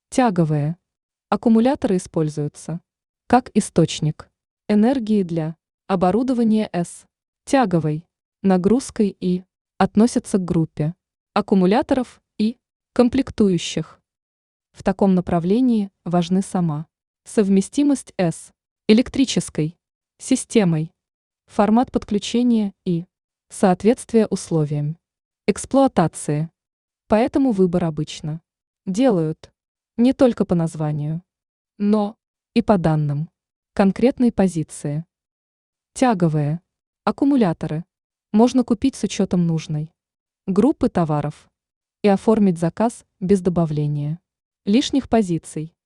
Тяговые. Аккумуляторы используются как источник энергии для оборудования с тяговой нагрузкой и относятся к группе аккумуляторов и комплектующих. В таком направлении важны сама совместимость с электрической системой, формат подключения и соответствие условиям эксплуатации. Поэтому выбор обычно делают не только по названию, но и по данным конкретной позиции. Тяговые аккумуляторы можно купить с учетом нужной группы товаров и оформить заказ без добавления лишних позиций.